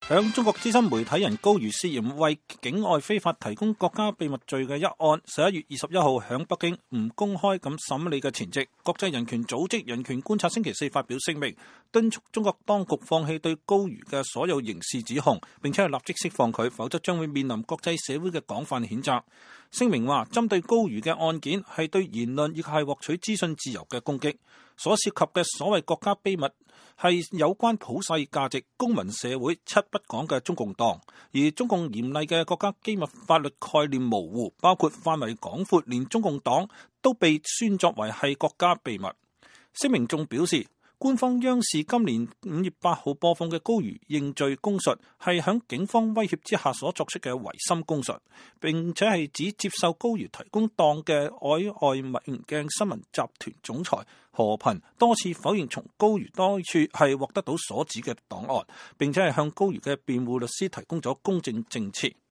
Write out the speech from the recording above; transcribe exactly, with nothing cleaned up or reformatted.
響中國資深媒體人高瑜涉嫌為境外非法提供國家秘密罪嘅一案，十一月二十一號響北京唔公開咁審理嘅前夕，國際人權組織人權觀察星期四發表聲明，敦促中國當局放棄對高瑜嘅所有刑事指控，並且係立即釋放佢，否則將會面臨國際社會嘅廣泛譴責。聲明話，針對高瑜嘅案件係對言論以及係獲取資訊自由嘅攻擊，所涉及嘅所謂國家秘密係有關普世價值、公民社會七不講嘅中共黨，而中共嚴厲嘅國家機密法律概念模糊，包括範圍廣闊，連中共黨都被宣作為係國家秘密。聲明仲表示，官方央視今年五月八號播放嘅高瑜認罪供述係響警方威脅之下所作出嘅違心供述，並且係指接受高瑜提供檔嘅海外明鏡新聞集團總裁何頻多次否認從高瑜多處係獲得到所指嘅檔案，並且係向高瑜嘅辯護律師提供咗公正證詞。